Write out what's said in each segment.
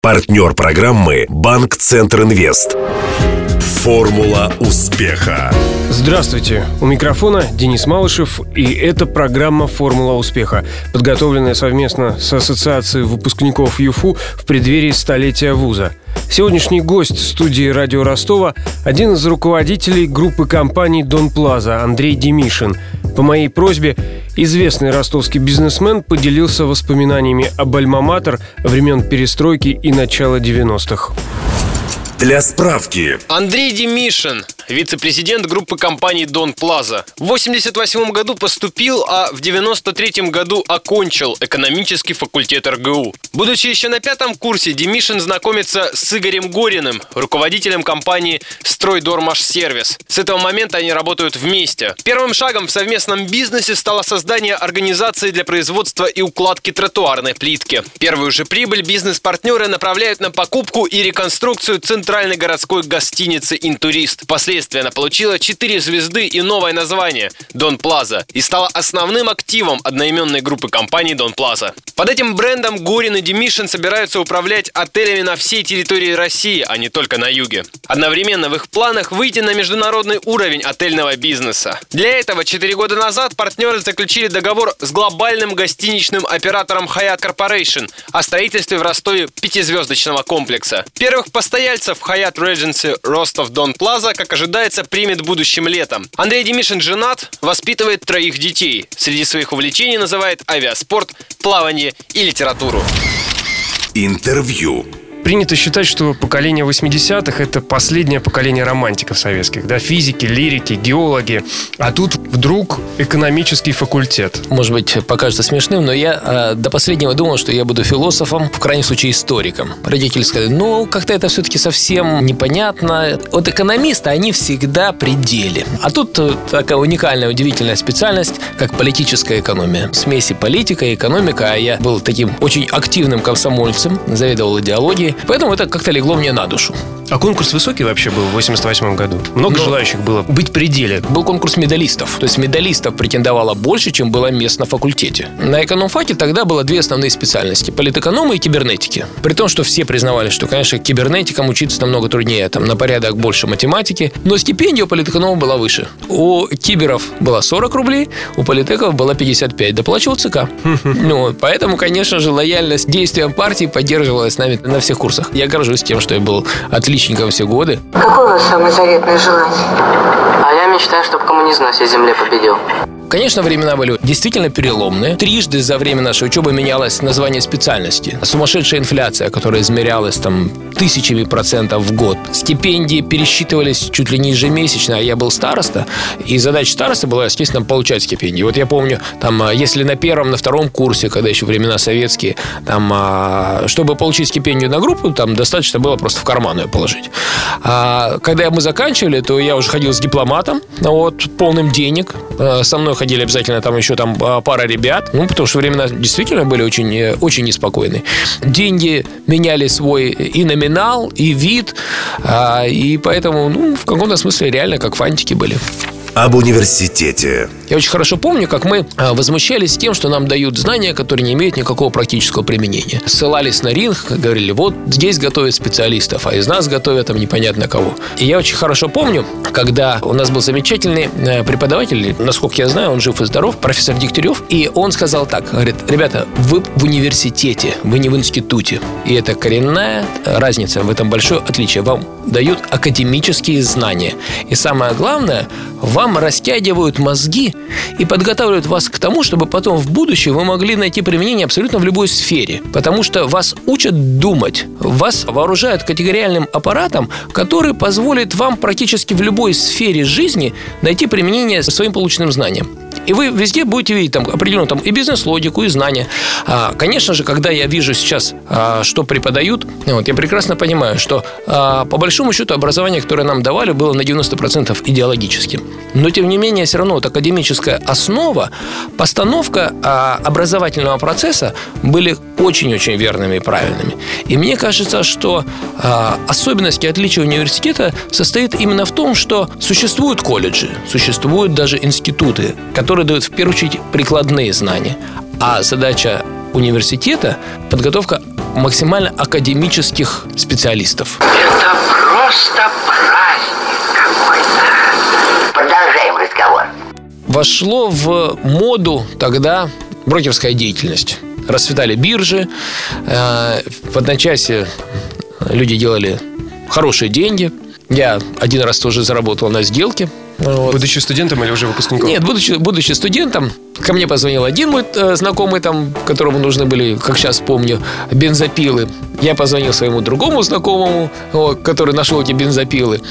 Партнер программы «Банк Центр Инвест». Формула успеха. Здравствуйте, у микрофона Денис Малышев, и это программа «Формула успеха», подготовленная совместно с Ассоциацией выпускников ЮФУ в преддверии столетия вуза. Сегодняшний гость студии «Радио Ростова» – один из руководителей группы компаний «Дон Плаза» Андрей Демишин. По моей просьбе известный ростовский бизнесмен поделился воспоминаниями об альма-матер времен перестройки и начала 90-х. Для справки. Андрей Демишин, вице-президент группы компаний «Дон Плаза». В 1988 году поступил, а в 1993 году окончил экономический факультет РГУ. Будучи еще на 5-м курсе, Демишин знакомится с Игорем Гориным, руководителем компании «Стройдормашсервис». С этого момента они работают вместе. Первым шагом в совместном бизнесе стало создание организации для производства и укладки тротуарной плитки. Первую же прибыль бизнес-партнеры направляют на покупку и реконструкцию центральной городской гостиницы «Интурист». Впоследствии она получила 4 звезды и новое название – «Дон Плаза» и стала основным активом одноименной группы компаний «Дон Плаза». Под этим брендом Горин и Демишин собираются управлять отелями на всей территории России, а не только на юге. Одновременно в их планах выйти на международный уровень отельного бизнеса. Для этого 4 года назад партнеры заключили договор с глобальным гостиничным оператором Hyatt Corporation о строительстве в Ростове 5-звездочного комплекса. Первых постояльцев Hyatt Regency Ростов Дон Плаза, как ожидается, примет будущим летом. Андрей Демишин женат, воспитывает 3 детей. Среди своих увлечений называет авиаспорт, плавание и литературу. Интервью. Принято считать, что поколение 80-х – это последнее поколение романтиков советских, да, физики, лирики, геологи. А тут вдруг экономический факультет. Может быть, покажется смешным, но я до последнего думал, что я буду философом, в крайнем случае историком. Родители сказали, как-то это все-таки совсем непонятно. Вот экономисты, они всегда при деле. А тут такая уникальная, удивительная специальность, как политическая экономия. Смеси политика и экономика, а я был таким очень активным комсомольцем, заведовал идеологией. Поэтому это как-то легло мне на душу. А конкурс высокий вообще был в 88 году? Много желающих было быть при деле? Был конкурс медалистов. То есть медалистов претендовало больше, чем было мест на факультете. На экономфаке тогда было 2 основные специальности: политэконома и кибернетики. При том, что все признавали, что, конечно, кибернетикам учиться намного труднее, там на порядок больше математики. Но стипендия у политэконома была выше. У киберов было 40 рублей, у политэков было 55. Доплачивал ЦК. Поэтому, конечно же, лояльность действиям партии поддерживалась с нами на всех курсах. Я горжусь тем, что я был отличником все годы. Какое у вас самое заветное желание? А я мечтаю, чтобы коммунизм на всей земле победил. Конечно, времена были действительно переломные. 3 за время нашей учебы менялось название специальности. Сумасшедшая инфляция, которая измерялась тысячами процентов в год. Стипендии пересчитывались чуть ли не ежемесячно, а я был староста. И задача староста была, естественно, получать стипендии. Вот я помню, если на 1-м, на 2-м курсе, когда еще времена советские, чтобы получить стипендию на группу, достаточно было просто в карман ее положить. А когда мы заканчивали, то я уже ходил с дипломатом, полным денег. Со мной ходили обязательно еще пара ребят. Потому что времена действительно были очень, очень неспокойные. Деньги меняли свой и номинал, и вид. И поэтому, в каком-то смысле реально как фантики были. Об университете. Я очень хорошо помню, как мы возмущались тем, что нам дают знания, которые не имеют никакого практического применения. Ссылались на ринг, говорили, вот здесь готовят специалистов, а из нас готовят непонятно кого. И я очень хорошо помню, когда у нас был замечательный преподаватель, насколько я знаю, он жив и здоров, профессор Дегтярев, и он сказал так, говорит, ребята, вы в университете, вы не в институте. И это коренная разница, в этом большое отличие. Вам дают академические знания. И самое главное, вам растягивают мозги и подготавливают вас к тому, чтобы потом в будущем вы могли найти применение абсолютно в любой сфере. Потому что вас учат думать. Вас вооружают категориальным аппаратом, который позволит вам практически в любой сфере жизни найти применение своим полученным знаниям. И вы везде будете видеть определенную и бизнес-логику, и знания. Конечно же, когда я вижу сейчас, что преподают, я прекрасно понимаю, что по большому счету образование, которое нам давали, было на 90% идеологическим. Но, тем не менее, все равно академическая основа, постановка образовательного процесса были очень-очень верными и правильными. И мне кажется, что особенность и отличие университета состоит именно в том, что существуют колледжи, существуют даже институты, которые дают в первую очередь прикладные знания. А задача университета – подготовка максимально академических специалистов. Это просто праздник какой-то. Продолжаем разговор. Вошло в моду тогда брокерская деятельность. Расцветали биржи. В одночасье люди делали хорошие деньги. Я один раз тоже заработал на сделке. Вот. Будучи студентом или уже выпускником? Нет, будучи студентом, ко мне позвонил один мой знакомый, там, которому нужны были, как сейчас помню, бензопилы. Я позвонил своему другому знакомому, который нашел эти бензопилы.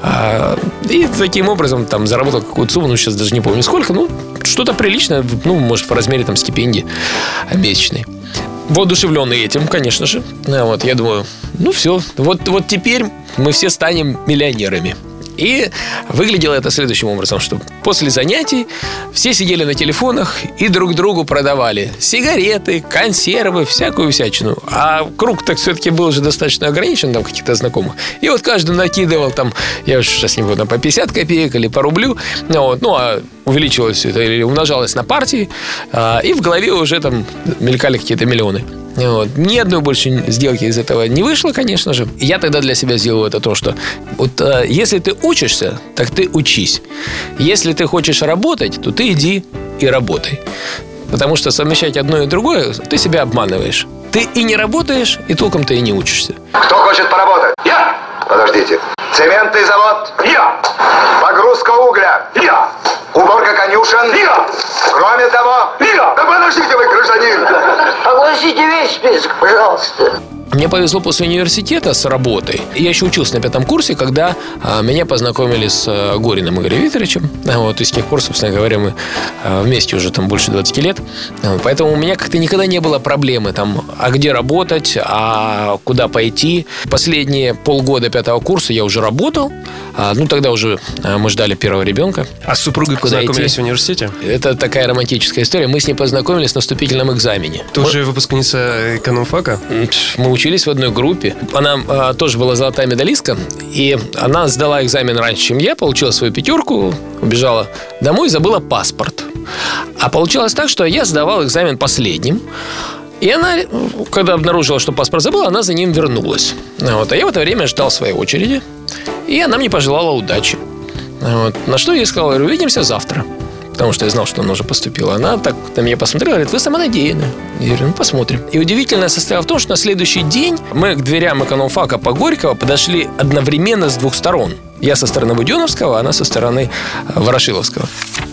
И таким образом там заработал какую-то сумму, сейчас даже не помню сколько, что-то приличное, может, в размере там стипендии месячной. Воодушевленный этим, конечно же. Вот, я думаю, все, вот теперь мы все станем миллионерами. И выглядело это следующим образом, что после занятий все сидели на телефонах и друг другу продавали сигареты, консервы, всякую всячину. А круг так все-таки был уже достаточно ограничен, там каких-то знакомых. И вот каждый накидывал там, я уж сейчас не буду, по 50 копеек или по рублю. А увеличивалось все это или умножалось на партии. И в голове уже там мелькали какие-то миллионы. Ни одной больше сделки из этого не вышло, конечно же. Я тогда для себя сделал это то, что если ты учишься, так ты учись. Если ты хочешь работать, то ты иди и работай. Потому что совмещать одно и другое, ты себя обманываешь. Ты и не работаешь, и толком ты и не учишься. Кто хочет поработать? Я! Подождите. Цементный завод? Я! Погрузка угля? Я! Уборка конюшен? Я! Кроме того? Я! Да подождите вы, гражданин! Огласите весь список, пожалуйста. Мне повезло после университета с работой. Я еще учился на 5 курсе, когда меня познакомили с Гориным Игорем Викторовичем. И с тех пор, собственно говоря, мы вместе уже там больше 20 лет. Поэтому у меня как-то никогда не было проблемы там, где работать, а куда пойти. Последние полгода 5 курса я уже работал. Тогда уже мы ждали первого ребенка. А с супругой познакомились в университете? Это такая романтическая история. Мы с ней познакомились на вступительном экзамене. Тоже выпускница экономфака? Мы учились в одной группе. Она тоже была золотая медалистка. И она сдала экзамен раньше, чем я. Получила свою 5, убежала домой и забыла паспорт. А получилось так, что я сдавал экзамен последним. И она, когда обнаружила, что паспорт забыла, она за ним вернулась. А я в это время ждал своей очереди. И она мне пожелала удачи. На что я ей сказал: увидимся завтра. Потому что я знал, что она уже поступила. Она так на меня посмотрела, говорит: вы самонадеянны. Я говорю: посмотрим. И удивительное состояло в том, что на следующий день мы к дверям экономфака по Горького подошли одновременно с 2 сторон. Я со стороны Буденновского, а она со стороны Ворошиловского.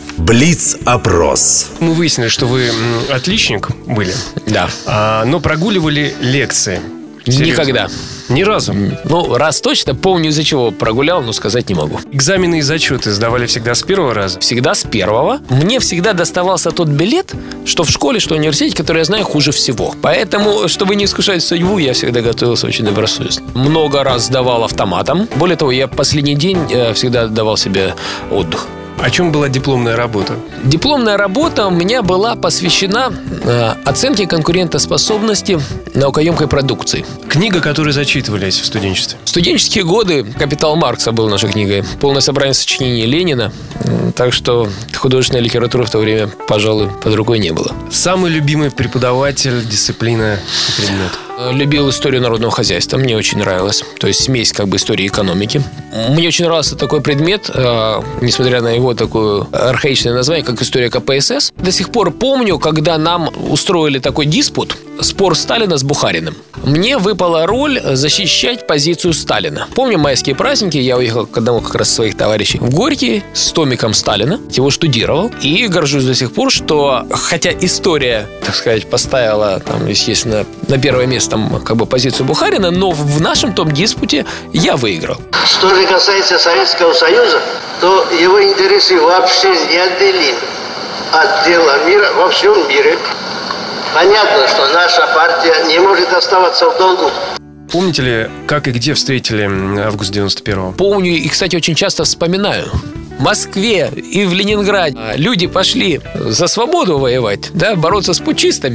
Блиц-опрос. Мы выяснили, что вы отличник были. Да. Но прогуливали лекции. Серьезно? Никогда. Ни разу? Раз точно, помню, из-за чего прогулял, но сказать не могу. Экзамены и зачеты сдавали всегда с 1 раза? Всегда с 1. Мне всегда доставался тот билет, что в школе, что в университете, который я знаю хуже всего. Поэтому, чтобы не искушать судьбу, я всегда готовился очень добросовестно. Много раз сдавал автоматом. Более того, я последний день всегда давал себе отдых. О чем была дипломная работа? Дипломная работа у меня была посвящена оценке конкурентоспособности наукоемкой продукции. Книга, которую зачитывались в студенчестве? В студенческие годы «Капитал Маркса» был нашей книгой. Полное собрание сочинений Ленина. Так что художественной литературы в то время, пожалуй, под рукой не было. Самый любимый преподаватель, дисциплина и предмет? Любил историю народного хозяйства, мне очень нравилось. То есть смесь истории и экономики. Мне очень нравился такой предмет, несмотря на его такое архаичное название, как история КПСС. До сих пор помню, когда нам устроили такой диспут, спор Сталина с Бухариным. Мне выпала роль защищать позицию Сталина. Помню майские праздники, я уехал к одному как раз своих товарищей в Горький с томиком Сталина, его штудировал. И горжусь до сих пор, что хотя история, так сказать, поставила, естественно, на первое место позицию Бухарина, но в нашем том диспуте я выиграл. Что же касается Советского Союза, то его интересы вообще неотделимы от дела мира во всем мире. Понятно, что наша партия не может оставаться в долгу. Помните ли, как и где встретили август 91-го? Помню и, кстати, очень часто вспоминаю. В Москве и в Ленинграде люди пошли за свободу воевать, бороться с путчистами.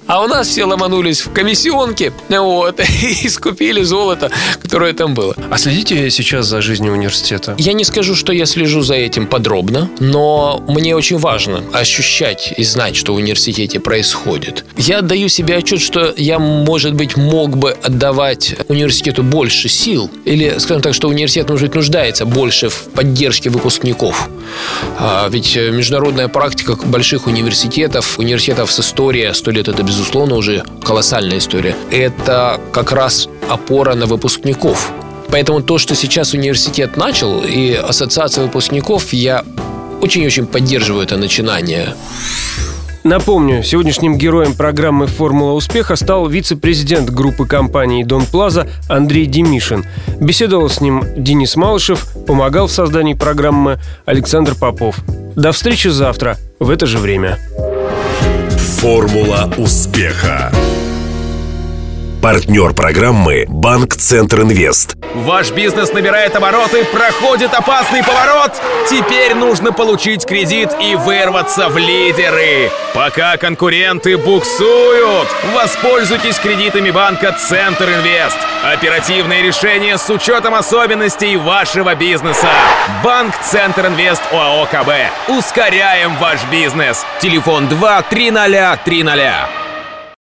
А у нас все ломанулись в комиссионки, вот, и скупили золото, которое там было. А следите сейчас за жизнью университета? Я не скажу, что я слежу за этим подробно, но мне очень важно ощущать и знать, что в университете происходит. Я отдаю себе отчет, что я, может быть, мог бы отдавать университету больше сил, или, скажем так, что университет, может быть, нуждается больше в поддержке выпускников. Ведь международная практика больших университетов с историей, 100 лет — это, безусловно, уже колоссальная история. Это как раз опора на выпускников. Поэтому то, что сейчас университет начал, и ассоциация выпускников, я очень-очень поддерживаю это начинание. Напомню, сегодняшним героем программы «Формула успеха» стал вице-президент группы компании «Дон Плаза» Андрей Демишин. Беседовал с ним Денис Малышев, помогал в создании программы Александр Попов. До встречи завтра в это же время. «Формула успеха». Партнер программы «Банк Центр Инвест». Ваш бизнес набирает обороты, проходит опасный поворот. Теперь нужно получить кредит и вырваться в лидеры. Пока конкуренты буксуют, воспользуйтесь кредитами банка Центр Инвест. Оперативные решения с учетом особенностей вашего бизнеса. Банк Центр Инвест ОАО КБ. Ускоряем ваш бизнес. Телефон 2 300 300.